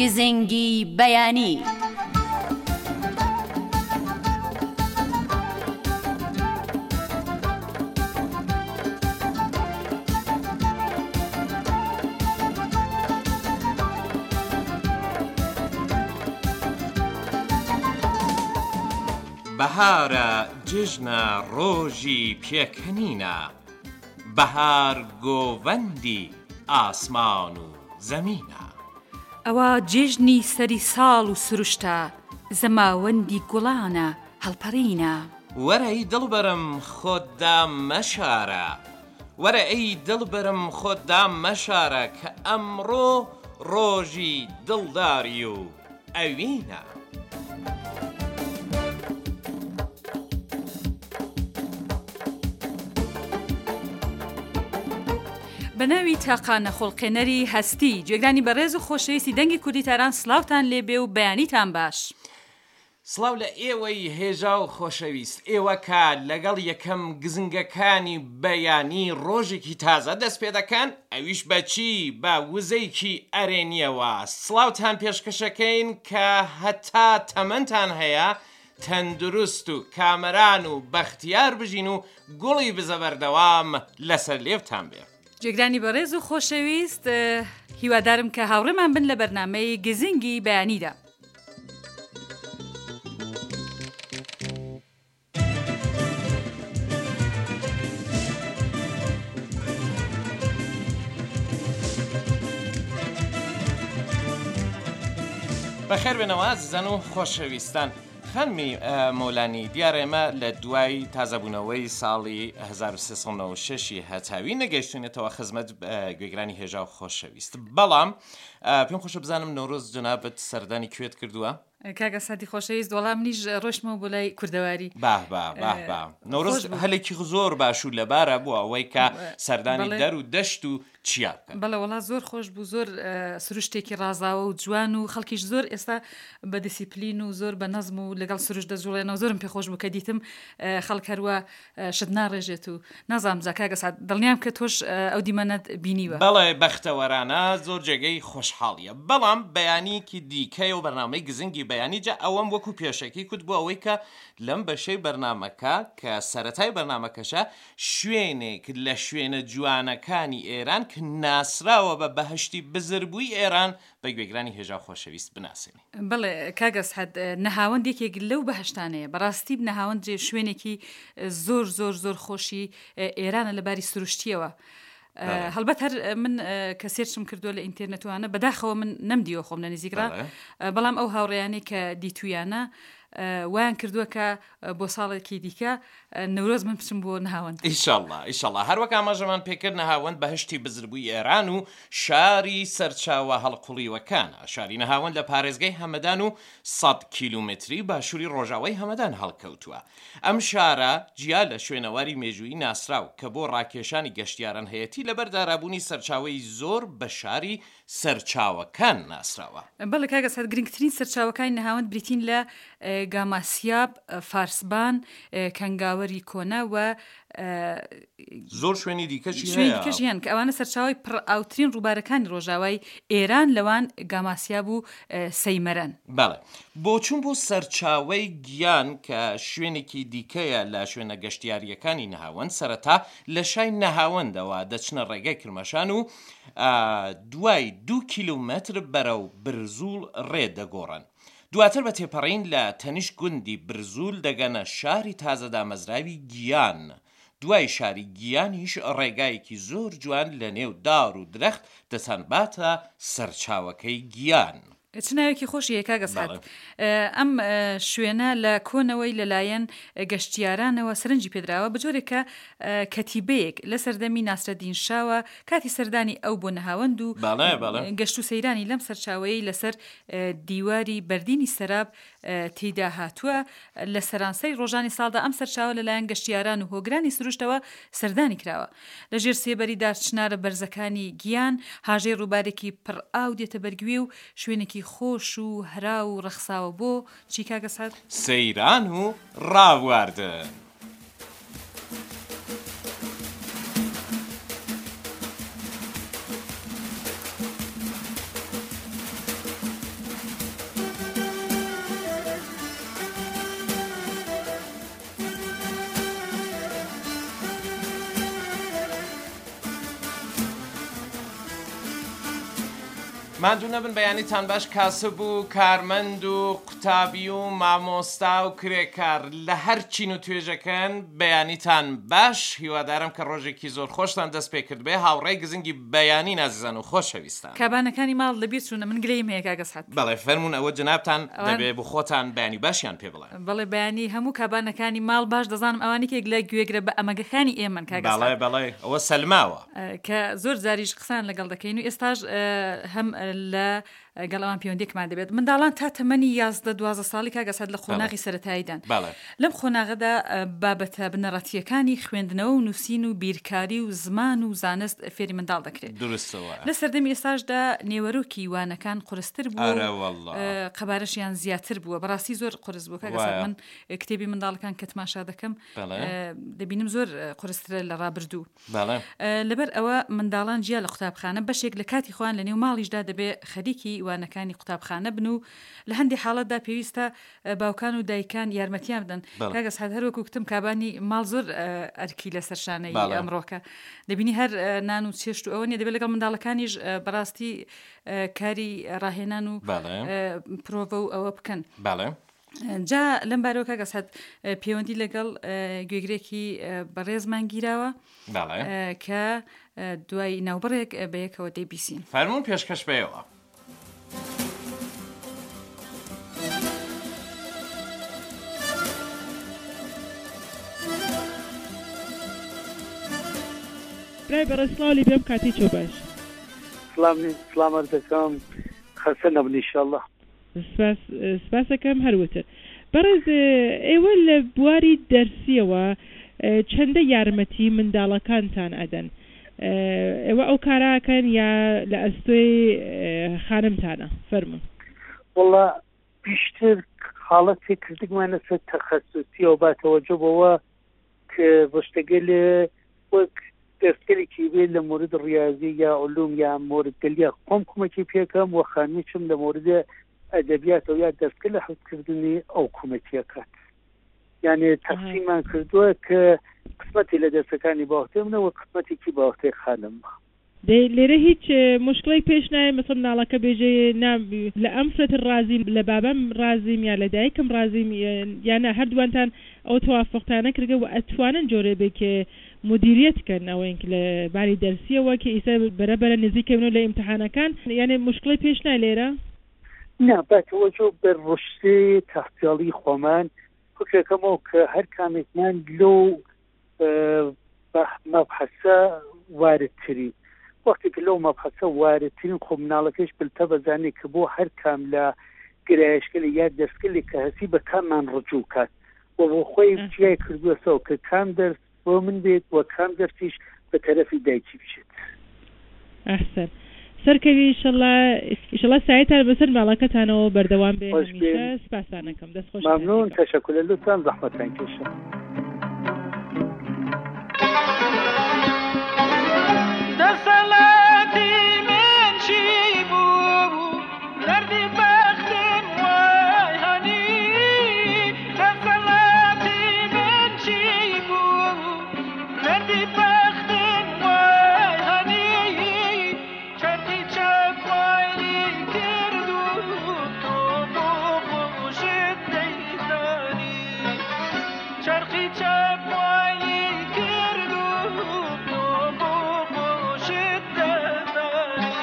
گزنگی بەیانی. بەهارە جژنە ڕۆژی پێکەنینە، بەهار گۆڤەندی ئاسمان و زەمینە. ئەوە جێژنی سەری ساڵ و سروشتە، زەماوەندی گوڵانە هەڵپەڕینە. وەرە ئەی دڵبەرم خۆتدا مەشارە، وەرە ئەی دڵبەرم خۆتدا مەشارە، کە ئەمڕۆ ڕۆژی دڵداری و ئەوینە. بەناوی تاقانە خۆڵقێنەری هەستی، جێگرانی بەڕێز و خۆشەویستی دەنگی کوردیتاران سلااوتان لێبێ و بەیانیتان باش. سڵاو لە ئێوەی هێژا و خۆشەویست، ئێوە کە لەگەڵ یەکەم گزنگەکانی بەیانی ڕۆژێکی تازە دەست پێ دەکەن، ئەویش بەچی بە وزەیەکی ئەرێنیەوە سڵاوتان پێشکەشەکەین کە هەتا تەمەنتان هەیە تەندروست و کامەران و بەختیار بژین و گوڵی بزە بەردەوام لەسەر لێوتان بێ. جێگرانی بەڕێز و خۆشەویست، هیوادارم کە هاوڕێمان بن لە بەرنامەی گزنگی بەیانیدا. بەخێر بێنەوە زەن و خۆشەویستان. خانمی مۆلانی، دیارە ئێمە لە دوای تازەبوونەوەی ساڵی 1396 هەتاوی نەگەیشتونێتەوە خزمەت گوێگرانی هێژا و خۆشەویست. بەڵام پێم خۆشە بزانم نۆرۆز جەنابەت سەردانی کوێت کردووە؟ کاگە سادی خۆشەویست، وەڵام نیش ڕۆشتمەوە بۆ لای کوردەواری. نۆرۆز هەلێکی زۆر باش و لەبارە بووە ئەوەی کە سەردانی دەر و دەشت و چیا بکەن. بەڵێ وەڵا زۆر خۆش بوو، زۆر سروشتێکی ڕازاوە و جوان و خەڵکیش زۆر ئێستا بە دیسیپلین و زۆر بە نەزم و لەگەڵ سروش دەجوڵێنەوە. زۆرم پێخۆش بوو کە دیتم خەڵک هەروە شت ناڕێژێت و نازانم کاگە ساد دڵنیام کە تۆش ئەو دیمەنەت بینیوە. بەڵێ بەختەوەرانە زۆر جێگەی خۆشحاڵیە. بەڵام بەیانیکی دیکەی و بەرنامەی گزنگی بەیانیجا ئەوەم وەکو پێشەکی کوت بوو ئەوەی کە لەم بەشەی بەرنامەکە کە سەرەتای بەرنامەکەشە شوێنێک لە شوێنە جوانەکانی ئێران کە ناسراوە بە بەهشتی بزربووی ئێران بە گوێگرانی هێژا خۆشەویست بناسێنی. بەڵێ کاگەس حەد نەهاوەندێکێک لەو بەهشتانەیە، بەڕاستی نەهاوەند شوێنێکی زۆر زۆر زۆر خۆشی ئێرانە لەباری سروشتیەوە. هەڵبەت هەر من کە سێرچم کردووە لە ئینترنێتوانە بەداخەوە من نەمدیوە خۆم لە نزیکرا، بەڵام ئەو هاوڕێیانەی کە دیتویانە وایان کردووە کە بۆ ساڵێکی دیکە نەورۆز من بچم بۆ نەهاوەند. ئیشەڵڵا هەروەک ئاماژەمان پێکرد نەهاوەند بەهشتی بزربووی ئێران و شاری سەرچاوە هەڵقوڵیوەکانە. شاری نەهاوەند لە پارێزگای هەمەدان و 100 کیلومتری باشووری ڕۆژاوای هەمەدان هەڵکەوتووە. ئەم شارە جیا لە شوێنەواری مێژووی ناسراو کە بۆ ڕاکێشانی گەشتیاران هەیەتی لەبەر دارابوونی سەرچاوەی زۆر بە شاری سەرچاوەکان ناسراوە. بەڵێ کاگەس هەر گرنگترین سەرچاوەکانی نەهاوەند بریتین لە گاماسیاب، فارسبان، کەنگاوەری کۆنا و زۆر شوێنی دیکەشی هەن کە ئەوانە سەرچاوی پڕ ئاوترین ڕووبارەکانی ڕۆژاوای ئێران لەوان گاماسیاب و سەیمەرەن. بەڵێ بۆچوون بۆ سەرچاوەی گیان کە شوێنێکی دیکەیە لە شوێنە گەشتیاریەکانی نەهاوەند، سەرەتا لە شای نەهاوەندەوە دەچنە ڕێگەی کرمەشان و دوای 2 کیلومتر بەرەو برزوڵ ڕێدەگۆڕن. دواتر بە تێپەڕین لە تەنیش گوندی برزوول دەگەنە شاری تازە دامەزراوی گیان. دوای شاری گیانیش ڕێگایەکی زۆر جوان لە نێو دار و درەخت دەچەنباتە سەرچاوەکەی گیان. چناوێکی خۆشی کاگەس هات. ئەم شوێنە لە کۆنەوەی لەلایەن گەشتیارانەوە سەرنجی پێدراوە بەجۆرێکە کەتیبەیەک لە سەردەمی ناسرەدین شاوە کاتی سەردانی ئەو بۆ نەهاوەند و گەشت و سەیرانی لەم سەرچاوەی لەسەر دیواری بەردینی سەراب تێدا هاتووە. لە سەرانسەی ڕۆژانی ساڵدا ئەم سەرچاوە لەلایەن گەشتیاران و هۆگرانی سروشتەوە سەردانی کراوە. لە ژێر سێبەریدا چنارە بەرزەکانی گیان هاژەی ڕووبارێکی پڕ ئاو دێتە بەرگوێ و شوێنێکی خۆش و هەرا و ڕەخساوە بۆ چی کاگەس هات؟ سەیران و ڕاواردن. مادوو نەبن بەیانیتان باش کاسب و کارمەند و قوتابی و مامۆستا و کرێکار لە هەر چین و توێژەکەن بەیانیتان باش هیوادارم کە ڕۆژێکی زۆر خۆشتان دەست پێ کرد بێ هاوڕێی گزنگی بەیانی نازیزان و خۆشەویستان کابانەکانی ماڵ لەبیر چوونە من گرەیم هەیە کاگەس هات بەڵێ فەرمون ئەوە جنابتان دەبێ بۆ خۆتان بەیانی باشیان پێ بڵێن بەڵێ بەیانی هەموو کابانەکانی ماڵ باش دەزانم ئەوانێکێک لە گوێگرە بە ئەمەگەخانی ئێمەن کاگەس بەڵێ بەڵێ ئەوە سەلماوە کە زۆر جاریش قسان لەگەڵ دەکەین و ئێستاش هەم لە گەڵەوان پەیوەندێکمان دەبێت منداڵان تا تەمەنی 11-12 ساڵی کاگەسات لە خۆناغی سەرەتاییدان لەم خۆناغەدا بابەتە بنەڕەتیەکانی خوێندنەوە و نووسین و بیرکاری و زمان و زانست فێری منداڵ دەکرێت لە سەردەمی ئێستاشدا نێوەرۆکی وانەکان قورستر بوو قەبارەشیان زیاتر بووە بەڕاستی زۆر قورس بوو کاگەسات من کتێبی منداڵەکان کە تماشا دەکەم دەبینم زۆر قورسترە لە ڕابردوو لەبەر ئەوە منداڵان جیا لە قوتابخانە بەشێک لە کاتی خۆیان لە نێو ماڵیشدا دەبێ خەریکی وانەکانی قوتابخانە بن و لە هەندی حاڵەتدا پێویستە باوکان و دایکان یارمەتیان بدەن کاگەس هات هەروەکو وتم کابانی ماڵ زۆر ئەرکی لە سەرشانەی ئەمڕۆکە دەبینی هەر نان و چێشت و ئەوە نیە دەبێت لەگەڵ منداڵەکانیش بەڕاستی کاری ڕاهێنان و پرۆڤە و ئەوە بکەن جا لەم بارەوە کاگەس هات پەیوەندی لەگەڵ گوێگرێکی بەڕێزمان گیراوە کە دوای ناوبڕێک بەیەکەوە دەیبیسین فەرموون پێشکەش بێەوە برای بەڕێسڵاوی بێم کاتی چۆ باش سلامت دەکەم خەسە نەبن ئینشاءالله سپاسەکەم هەروەتر بەڕێز ئێوە لە بواری دەرسیەوە چەندە یارمەتی منداڵەکانتان ئەدەن ئێوە ئەو کاراکەن یا لە ئەستۆی خانمتانە فەرمون وەڵا بیشتر حاڵەتی کردێکمانە سەر تەخەسوسیەوە با تەوەجۆ بەوە کە بەشتەگەلێ وەک دەستگەلێکی بێت لە مورد ڕیاضی یا علوم یا مورد دڵیا خۆم کومەکی پێکەم و خانمیچم لە مورد ئەدەبیاتەوە یا دەستگە لە حوتکردنی ئەو کومەتیەکات یعنی تەقسیمان کردووە کە قسمەتی لە دەستەکانی باوتێ منەوە قسمەتێکی باوتەی خانم لێرە هیچ مشکڵی پێش نایە مەسەڵ ناڵەکە بێژێ لە ئەم فرەت ڕازیم لە بابم ڕازیم یا لە دایکم ڕازیم یانە هەردووانتان ئەو تەوافقتانە کردگە و ئەتوانن جۆرە بێ کە مدیریەتکەن ئەوەنک لە باری دەرسیەوە کە ئیسا بەرەبەرە نزیکەون لە ئیمتحانەکان یعنی مشکڵی پێش نای لێرە نا بەتەوەجۆ بە ڕشتی تەختیاڵی خۆمان فکرەکەمەوە کە هەر کامێکمان لەو مەبحەسە واردترین وەختی کە لەو مەبحەسە واردترین خۆ مناڵەکەش بلتە بەزانێت کە بۆ هەر کام لە گرایشکەلی یا دەستگەلی کە هەسی بە کاممان ڕجوع کات و بۆ خۆی جیای کردووەسەوە کە کام دەرس بۆ من بێت و کام دەرسیش بە تەرەفی دایکی بچێت ئەحسن سەرکەوی ئیشەڵا سایتان بەسەر ماڵەکەتانەوە بەردەوام بێ هەمیشە سپاسانەکەم دەست خۆش ممنون تەشەکر لە لوتان زەحمەتان کێشە دەسەڵاتی من چی بوو دەردی بەختم وای هەنی دەسەڵاتی من چی بوو دەردی بەختم وای هەنی چەرخی چەک وایلی کرد و تۆ بۆ خۆشت دەیزانی چەرخی چەک وایلی کرد و تۆ بۆ خۆشت دەزانی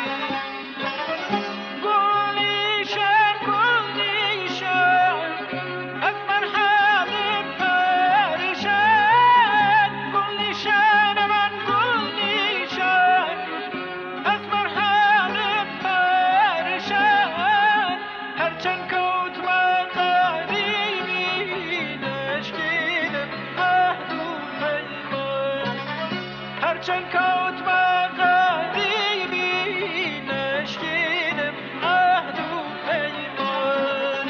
گوڵی شەر ئەسمەر حاڵم پەرشان گوڵی شەر من گوڵی شەر ئەسمەر حاڵم پەرشان هەرچەند کەوتمە قەریبی نەشکێنم ئەهد و پەیمان هەرچەند کەوتمە قەریبی نەشکێنم ئەهد و پەیمان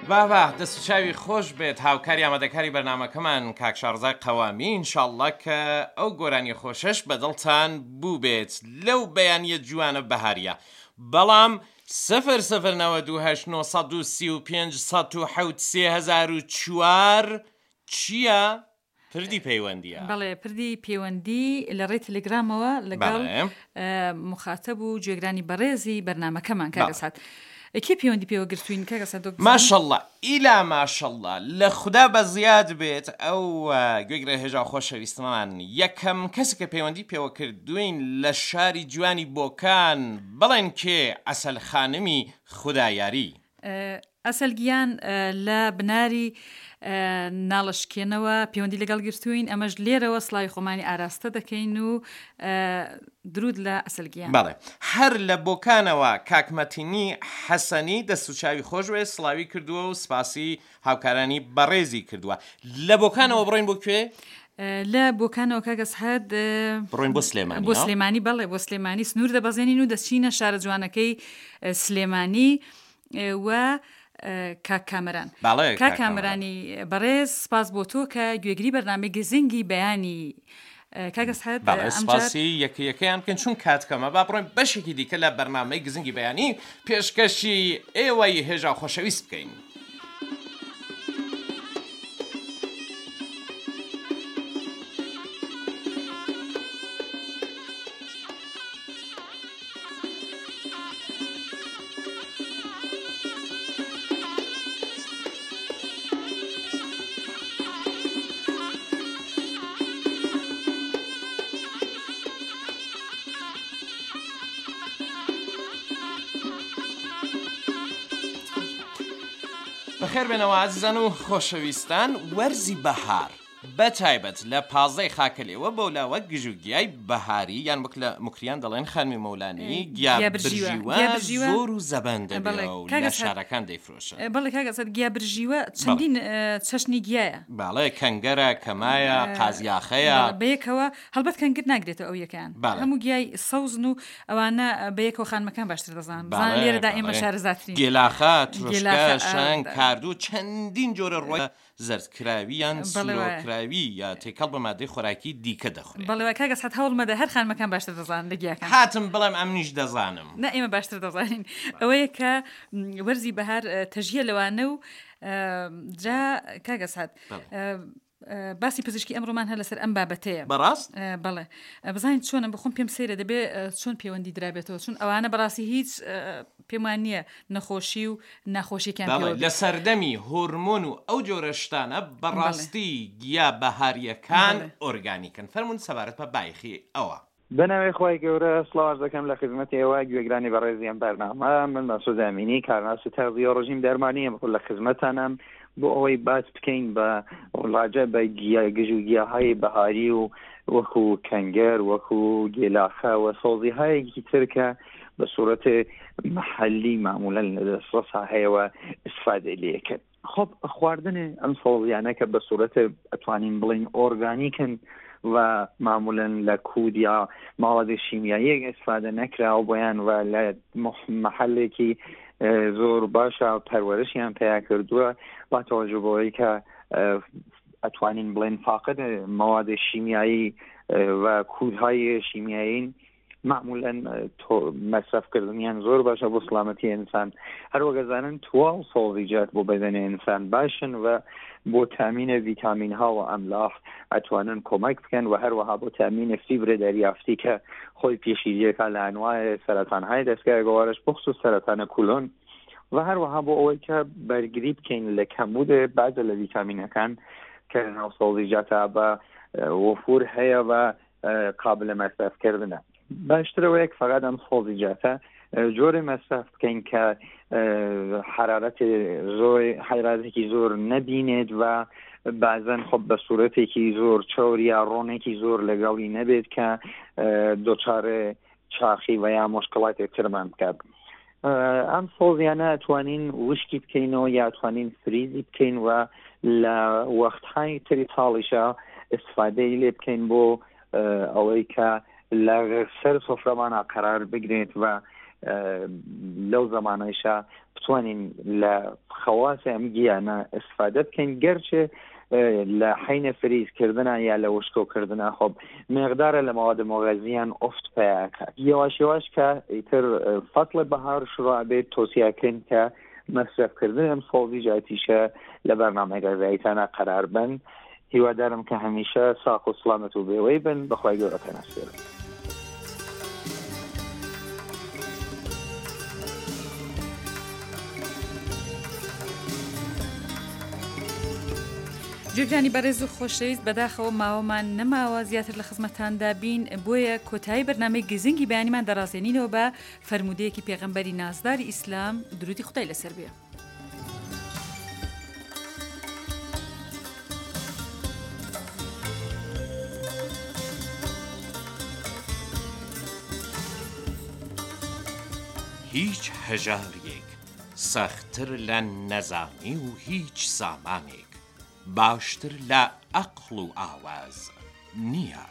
بابا دەستچاوی خۆش بێت هاوکاری ئامادەکاری بەرنامەکەمان کاک شارزای قەوامی ئینشاڵڵا کە ئەو گۆرانی خۆشەش بەدڵتان بوو بێت لەو بەیانیە جوانە بەهاریە بەڵام 00935 چییە؟ پردی پەیوەندیە بەڵێ پردی پەیوەندی لە ڕێی تەلێگرامەوە لەگەڵ مخاتەب و گوێگرانی بەڕێزی بەرنامەکەمان کاگەسات کی پەیوەندی پێوە گرتوین کاگەسات ماشەڵڵا ئیلا ماشەڵڵا لە خوددا بە زیاد بێت ئەو گوێگرە هێژا خۆشەویستمان یەکەم کەسێک کە پەیوەندی پێوە کردوین لە شاری جوانی بۆکان بڵێن کێ ئەسەل خانمی خودایاری ئەسەلگیان لە بناری ناڵشکێنەوە پەیوەندی لەگەڵ گرتوین ئەمەش لێرەوە سڵاوی خۆمانی ئاراستە دەکەین و درود لە ئەسەلگیان بەڵێ هەر لە بۆکانەوە کاکمەتینی حەسەنی دەستوچاوی خۆش وێ سڵاوی کردووە و سپاسی هاوکارانی بەڕێزی کردووە لە بۆکانەوە بڕۆین بۆ کوێ؟ لە بۆکانەوە کاگەس هەد بڕۆین بۆ سلێمانی بۆ سلێمانی بەڵێ بۆ سلێمانی سنوور دەبەزێنین و دەچینە شارە جوانەکەی سلێمانی و کاک کامەران کاک کامەرانی بەڕێز سپاس بۆ تۆ کە گوێگری بەرنامەی گزنگی بەیانی کاگەس هەد سپاسی یەکەیەکەیان بکەن چون کاتکەمە با بڕۆین بەشێکی دیکە لە بەرنامەی گزنگی بەیانی پێشکەشی ئێوەی هێژا خۆشەویست بکەین. بەخێر بێنەوە عزیزان و خۆشەویستان وەرزی بەهار بەتایبەت لە پازەی خاکەلێوە بەولاوە گژوگیای بەهاری یان وەک لە مکریان دەڵێن خانمی مەولانی گیابرژیوە زۆر و زەبەن دەبێت و لە شارەکان دەیفرۆشە. بەڵێ کاگەسەد گیابرژیوە چەندین چەشنی گیایە باڵێ کەنگەرە کەمایە قازیاخەیە بەیەکەوە هەڵبەت کەنگر ناگرێتەوە ئەو یەکان هەموو گیای سەوزن و ئەوانە بەیەکەوە خانمەکان باشتر دەزان بزان لێرەدا ئێمە شارەزاترین گێلاخە ترۆشکە شەنگ کاردوو چەندین جۆرە ڕۆی زەردکراویان سلۆکراوی یا تێکەڵ بە مادەی خۆراکی دیکە دەخورێت. بەڵێ کاگەس هەت هەوڵمەدە هەر خانمەکان باشتر دەزانن لە گیاکان هاتم بڵێم ئەمنیش دەزانم نە ئێمە باشتر دەزانین ئەوەیە کە وەرزی بەهار تەژیە لەوانە و جا کاگەس هات باسی پزیشکی ئەمڕۆمان هە لەسەر ئەم بابەتەیە بەڕاست بەڵێ بزانین چۆنە بخۆم پێم سەیرە دەبێ چۆن پەیوەندی درابێتەوە چون ئەوانە بەڕاستی هیچ پێمان نییە نەخۆشی و ناخۆشیەکان لە سەردەمی هۆرمۆن و ئەو جۆرە شتانە بەڕاستی گیا بەهاریەکان ئۆرگانیکن فەرمونون سەبارەت بە بایخی ئەوە بەناوی خۆی گەورە سڵاوەڕ دەکەم لە خزمەتی ئێوە گوێگرانی بەڕێزیان بەرنامە من مەسعود ئامینی کارناس و تەغذیە و ڕژیم دەرمانیم لە خزمەتانم بۆ ئەوەی باس بکەین بە ڕاجە بە گژوگیاهای بەهاری و وەکو کەنگەر وەکو گێلاخە و سۆزیهایەکی ترکە بە سوورەت محلی معمولا لە ساحەیەوە ئیسفادە لێکرد. خۆ خواردن ئەم سۆزیانە کە بە سوورەت ئەتوانین بڵین ئۆرگانیکن و معمولا لە کود یا ماوەدی شیمیایی ئیسفادە نەکراوە بۆیان و لە محلێکی زۆر باشە پەروەرشیان پێیا کردووە با تەوەجە بۆی کە ئەتوانین بڵێن فاقد مەوادی شیمیایی و کودهای شیمیایی معمولا مەصرفکردنیان زۆر باشە بۆ سڵامەتی ئینسان هەروەگەزانن تواو سۆڵیجات بۆ بەدەنی ئینسان باشن و بۆ تامینە ڤیتامینها و ئەملاح ئەتوانن کۆمەک بکەن و هەروەها بۆ تامینە فیبرە دەریافتی کە خۆی پێشیریەکە لە ئەنواع سەرەتانهای دەستگای گەوارش بخصوص سەرەتانە کولۆن و هەروەها بۆ ئەوەی کە بەرگری بکەین لە کەمبودە بعضە لە ڤیتامینەکان کە ناو سۆڵیجاتە بە وفور هەیە و قابلە مەصرفکردنە. باشترەوەیەک فقط ئەم سۆڵیجاتە جۆرە مەصرف بکەین کە حرارەتێکی زۆر نەبینێت و بازن خب بە سوورەتێکی زۆر چۆر یا ڕۆنێکی زۆر لەگەڵی نەبێت کە دۆچارە چاخی و یا مشکڵاتێک ترمان بکات. ئەم سۆزیانە ئەتوانین وشکی بکەینەوە یا ئەتوانین فریزی بکەین و لە وەختهای تری ساڵیشە ئیسفادەی لێ بکەین بۆ ئەوەی کە لە سەر سۆفرەمانە قەرار بگرێت و لەو زمانەیشا بتوانین لە خەواسی ئەم گیانە ئستفادە بکەین گەرچێ لە حینە فریزکردنە یا لە وشکۆکردنە خۆب مقدارە لە مواد مغەزیان ئۆفت پیاکات یواش یواش کە ئیتر فەسڵ بەهار شروع بێت تۆسیاکەن کە مەصرفکردن ئەم سۆڵی جاتیشە لە بەرنامەی ڕێزاییتانە قەرار بن هیوادارم کە هەمیشە ساق و سڵامەت و بێوەی بن بەخوای گەورەتە ناسپێرم. جوگرانی بەڕێز و خۆشەویست بەداخەوە ماوەمان نەماوە زیاتر لە خزمەتاندا بین بۆیە کۆتایی بەرنامەی گزنگی بەیانیمان دەڕاستێنینەوە بە فەرمودەیەکی پێغەمبەری نازداری ئیسلام درودی خودای لەسەر بێ. هیچ هەژارێک سەختتر لە نەزانی و هیچ سامانێک باشتر لە عەقڵ و ئاواز نییە.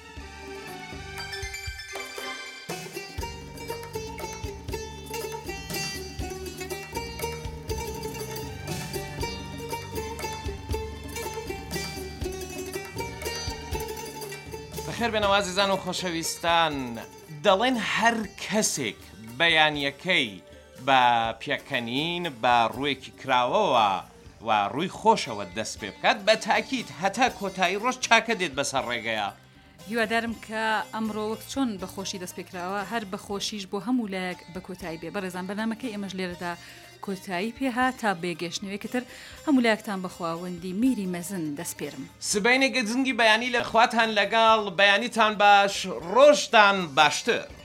بەخێر بێنەوە ئازیزان و خۆشەویستان، دەڵێن هەر کەسێک بەیانیەکەی بە پێکەنین بە ڕوویەکی کراوەوە و ڕووی خۆشەوە دەست پێ بکات بە تاکید هەتا کۆتایی ڕۆژ چاکە دێت بەسەر ڕێگەیە. هیوادارم کە ئەمڕۆ وەک چۆن بەخۆشی دەست پێکراوە هەر بەخۆشیش بۆ هەموو لایەک بە کۆتایی بێ. بەڕێزان بەرنامەکەی ئێمەش لێرەدا کۆتایی پێها تا بێگەشتنەوەیکەتر هەموو لایەکتان بەخواوەندی میری مەزن دەست پێرم. سبەینێک گزنگی بەیانی لە خواتان لەگەڵ بەیانیتان باش ڕۆژتان باشتر.